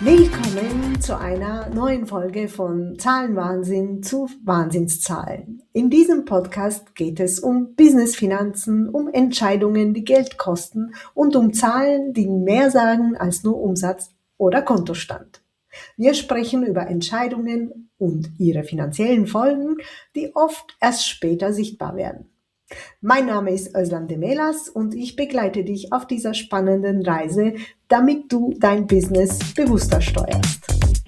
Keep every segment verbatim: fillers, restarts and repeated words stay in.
Willkommen zu einer neuen Folge von Zahlenwahnsinn zu Wahnsinnszahlen. In diesem Podcast geht es um Business-Finanzen, um Entscheidungen, die Geld kosten und um Zahlen, die mehr sagen als nur Umsatz oder Kontostand. Wir sprechen über Entscheidungen und ihre finanziellen Folgen, die oft erst später sichtbar werden. Mein Name ist Özlem Demelas und ich begleite dich auf dieser spannenden Reise, damit du dein Business bewusster steuerst.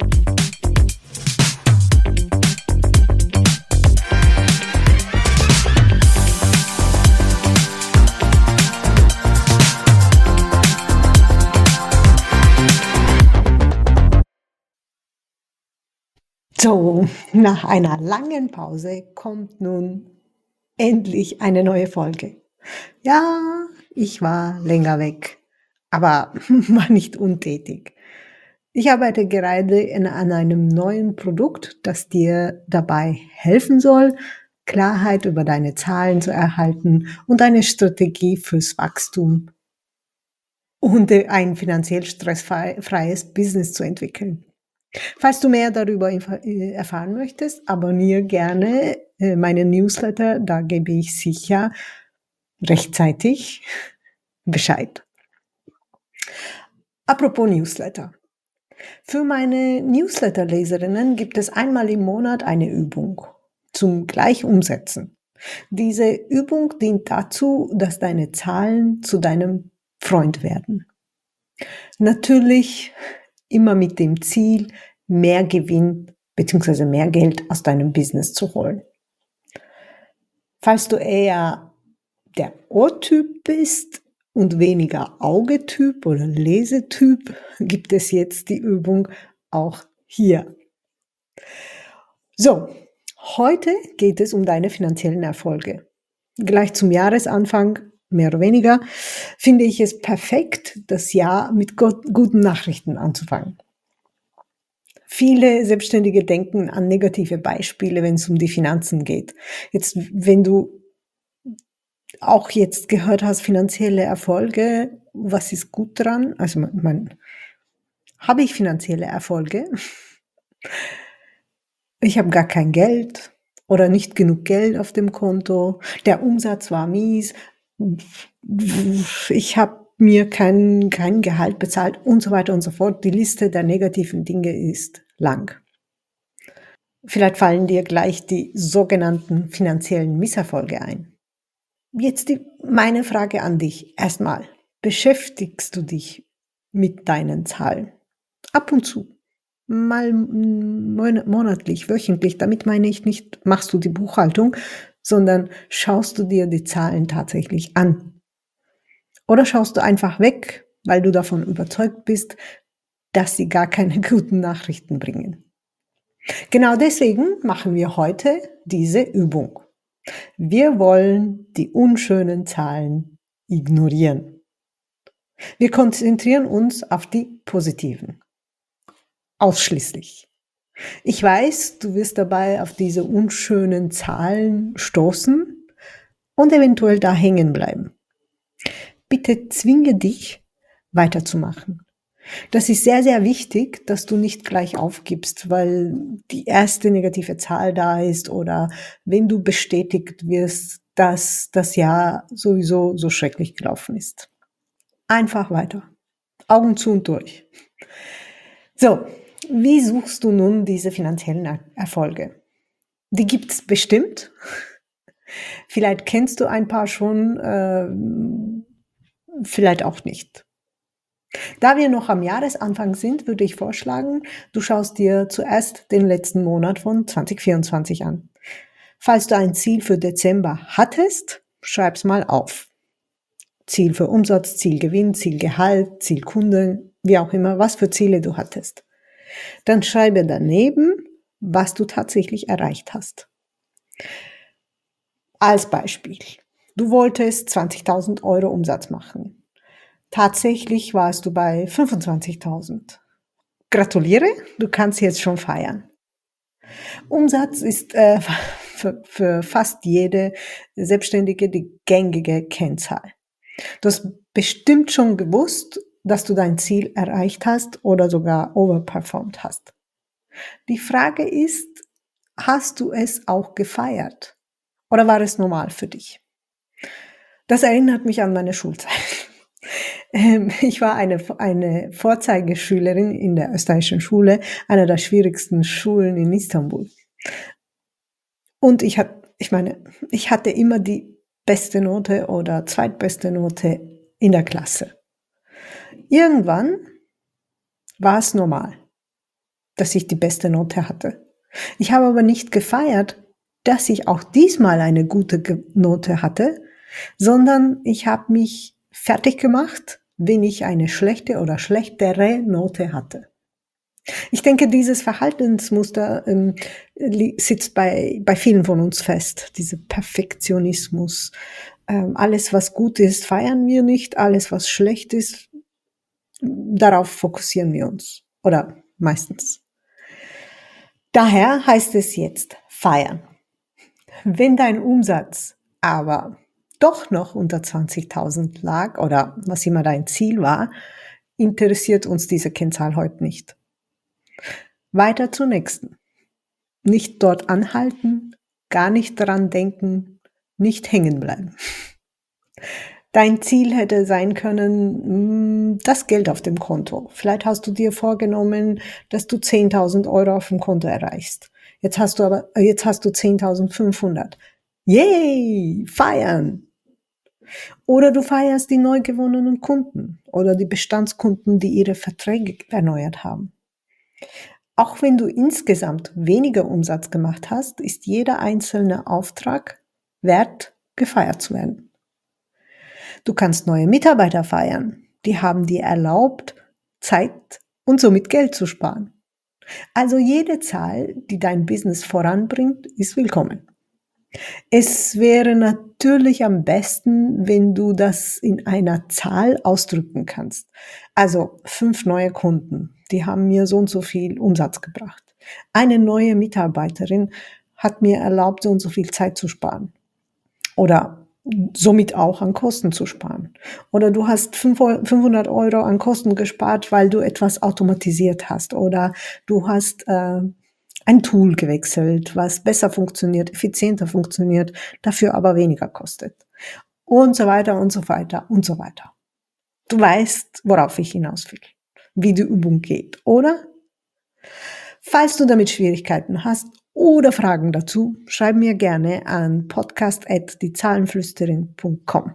So, nach einer langen Pause kommt nun endlich eine neue Folge. Ja, ich war länger weg, aber war nicht untätig. Ich arbeite gerade in, an einem neuen Produkt, das dir dabei helfen soll, Klarheit über deine Zahlen zu erhalten und eine Strategie fürs Wachstum und ein finanziell stressfreies Business zu entwickeln. Falls du mehr darüber erfahren möchtest, abonniere gerne meinen Newsletter, da gebe ich sicher rechtzeitig Bescheid. Apropos Newsletter. Für meine Newsletter-Leserinnen gibt es einmal im Monat eine Übung zum Gleichumsetzen. Diese Übung dient dazu, dass deine Zahlen zu deinem Freund werden. Natürlich immer mit dem Ziel, mehr Gewinn bzw. mehr Geld aus deinem Business zu holen. Falls du eher der Ohrtyp bist und weniger Augetyp oder Lesetyp, gibt es jetzt die Übung auch hier. So, heute geht es um deine finanziellen Erfolge. Gleich zum Jahresanfang, mehr oder weniger, finde ich es perfekt, das Jahr mit guten Nachrichten anzufangen. Viele Selbstständige denken an negative Beispiele, wenn es um die Finanzen geht. Jetzt, wenn du auch jetzt gehört hast, finanzielle Erfolge, was ist gut dran? Also, man, man habe ich finanzielle Erfolge? Ich habe gar kein Geld oder nicht genug Geld auf dem Konto. Der Umsatz war mies. Ich habe mir kein, kein Gehalt bezahlt und so weiter und so fort. Die Liste der negativen Dinge ist lang. Vielleicht fallen dir gleich die sogenannten finanziellen Misserfolge ein. Jetzt die, meine Frage an dich. Erstmal, beschäftigst du dich mit deinen Zahlen? Ab und zu. Mal monatlich, wöchentlich. Damit meine ich nicht, machst du die Buchhaltung, sondern schaust du dir die Zahlen tatsächlich an. Oder schaust du einfach weg, weil du davon überzeugt bist, dass sie gar keine guten Nachrichten bringen. Genau deswegen machen wir heute diese Übung. Wir wollen die unschönen Zahlen ignorieren. Wir konzentrieren uns auf die positiven. Ausschließlich. Ich weiß, du wirst dabei auf diese unschönen Zahlen stoßen und eventuell da hängen bleiben. Bitte zwinge dich, weiterzumachen. Das ist sehr, sehr wichtig, dass du nicht gleich aufgibst, weil die erste negative Zahl da ist oder wenn du bestätigt wirst, dass das Jahr sowieso so schrecklich gelaufen ist. Einfach weiter. Augen zu und durch. So, wie suchst du nun diese finanziellen Erfolge? Die gibt's bestimmt. Vielleicht kennst du ein paar schon, äh, vielleicht auch nicht. Da wir noch am Jahresanfang sind, würde ich vorschlagen, du schaust dir zuerst den letzten Monat von zwanzig vierundzwanzig an. Falls du ein Ziel für Dezember hattest, schreib's mal auf. Ziel für Umsatz, Zielgewinn, Zielgehalt, Zielkunden, wie auch immer, was für Ziele du hattest. Dann schreibe daneben, was du tatsächlich erreicht hast. Als Beispiel, du wolltest zwanzigtausend Euro Umsatz machen. Tatsächlich warst du bei fünfundzwanzigtausend. Gratuliere, du kannst jetzt schon feiern. Umsatz ist äh, für, für fast jede Selbstständige die gängige Kennzahl. Du hast bestimmt schon gewusst, dass du dein Ziel erreicht hast oder sogar overperformed hast. Die Frage ist, hast du es auch gefeiert? Oder war es normal für dich? Das erinnert mich an meine Schulzeit. Ähm, Ich war eine, eine Vorzeigeschülerin in der österreichischen Schule, einer der schwierigsten Schulen in Istanbul. Und ich hatte, ich meine, ich hatte immer die beste Note oder zweitbeste Note in der Klasse. Irgendwann war es normal, dass ich die beste Note hatte. Ich habe aber nicht gefeiert, dass ich auch diesmal eine gute Note hatte, sondern ich habe mich fertig gemacht, wenn ich eine schlechte oder schlechtere Note hatte. Ich denke, dieses Verhaltensmuster ähm, sitzt bei, bei vielen von uns fest, dieser Perfektionismus. Ähm, alles, was gut ist, feiern wir nicht, alles, was schlecht ist, darauf fokussieren wir uns. Oder meistens. Daher heißt es jetzt feiern. Wenn dein Umsatz aber doch noch unter zwanzigtausend lag oder was immer dein Ziel war, interessiert uns diese Kennzahl heute nicht. Weiter zur nächsten. Nicht dort anhalten, gar nicht dran denken, nicht hängen bleiben. Dein Ziel hätte sein können, das Geld auf dem Konto. Vielleicht hast du dir vorgenommen, dass du zehntausend Euro auf dem Konto erreichst. Jetzt hast du aber, jetzt hast du zehntausendfünfhundert. Yay! Feiern! Oder du feierst die neu gewonnenen Kunden oder die Bestandskunden, die ihre Verträge erneuert haben. Auch wenn du insgesamt weniger Umsatz gemacht hast, ist jeder einzelne Auftrag wert, gefeiert zu werden. Du kannst neue Mitarbeiter feiern. Die haben dir erlaubt, Zeit und somit Geld zu sparen. Also jede Zahl, die dein Business voranbringt, ist willkommen. Es wäre natürlich am besten, wenn du das in einer Zahl ausdrücken kannst. Also fünf neue Kunden, die haben mir so und so viel Umsatz gebracht. Eine neue Mitarbeiterin hat mir erlaubt, so und so viel Zeit zu sparen. Oder somit auch an Kosten zu sparen. Oder du hast fünfhundert Euro an Kosten gespart, weil du etwas automatisiert hast. Oder du hast äh, ein Tool gewechselt, was besser funktioniert, effizienter funktioniert, dafür aber weniger kostet. Und so weiter und so weiter und so weiter. Du weißt, worauf ich hinaus will, wie die Übung geht, oder? Falls du damit Schwierigkeiten hast oder Fragen dazu, schreib mir gerne an podcast at diezahlenflüsterin punkt com.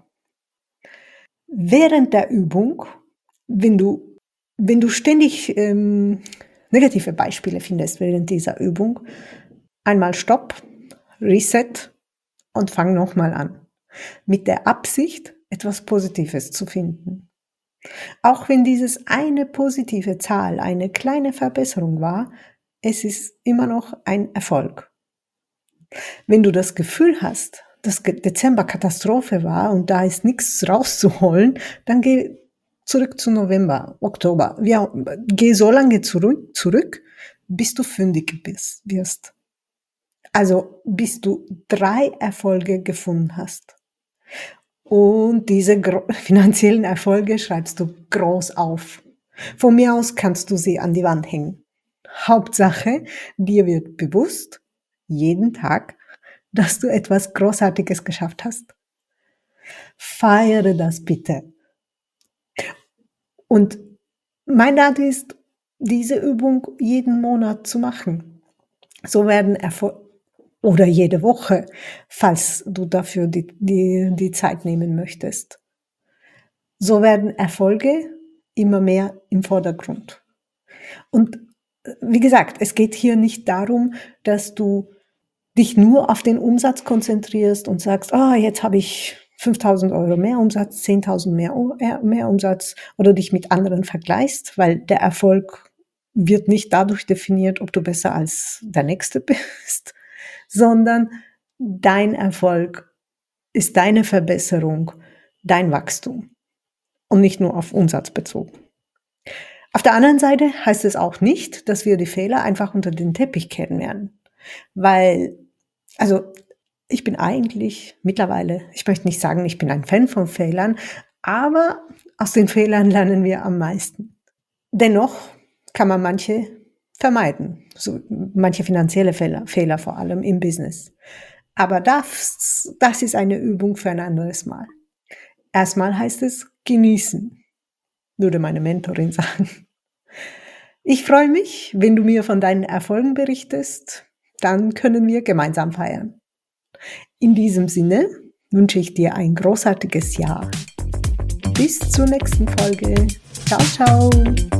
Während der Übung, wenn du, wenn du ständig ähm, negative Beispiele findest während dieser Übung, einmal Stopp, Reset und fang nochmal an. Mit der Absicht, etwas Positives zu finden. Auch wenn dieses eine positive Zahl eine kleine Verbesserung war, es ist immer noch ein Erfolg. Wenn du das Gefühl hast, dass Dezember Katastrophe war und da ist nichts rauszuholen, dann geh zurück zu November, Oktober. Ja, geh so lange zurück, zurück, bis du fündig bist, wirst. Also bis du drei Erfolge gefunden hast. Und diese finanziellen Erfolge schreibst du groß auf. Von mir aus kannst du sie an die Wand hängen. Hauptsache, dir wird bewusst, jeden Tag, dass du etwas Großartiges geschafft hast. Feiere das bitte. Und mein Rat ist, diese Übung jeden Monat zu machen. So werden Erfolge, oder jede Woche, falls du dafür die, die, die Zeit nehmen möchtest. So werden Erfolge immer mehr im Vordergrund. Und wie gesagt, es geht hier nicht darum, dass du dich nur auf den Umsatz konzentrierst und sagst, ah, oh, jetzt habe ich fünftausend Euro mehr Umsatz, zehntausend mehr, mehr Umsatz oder dich mit anderen vergleichst, weil der Erfolg wird nicht dadurch definiert, ob du besser als der Nächste bist, sondern dein Erfolg ist deine Verbesserung, dein Wachstum und nicht nur auf Umsatz bezogen. Auf der anderen Seite heißt es auch nicht, dass wir die Fehler einfach unter den Teppich kehren werden, weil, also ich bin eigentlich mittlerweile, ich möchte nicht sagen, ich bin ein Fan von Fehlern, aber Aus den Fehlern lernen wir am meisten. Dennoch kann man manche vermeiden, so manche finanzielle Fehler, Fehler vor allem im Business. Aber das, das ist eine Übung für ein anderes Mal. Erstmal heißt es genießen, würde meine Mentorin sagen. Ich freue mich, wenn du mir von deinen Erfolgen berichtest, dann können wir gemeinsam feiern. In diesem Sinne wünsche ich dir ein großartiges Jahr. Bis zur nächsten Folge. Ciao, ciao.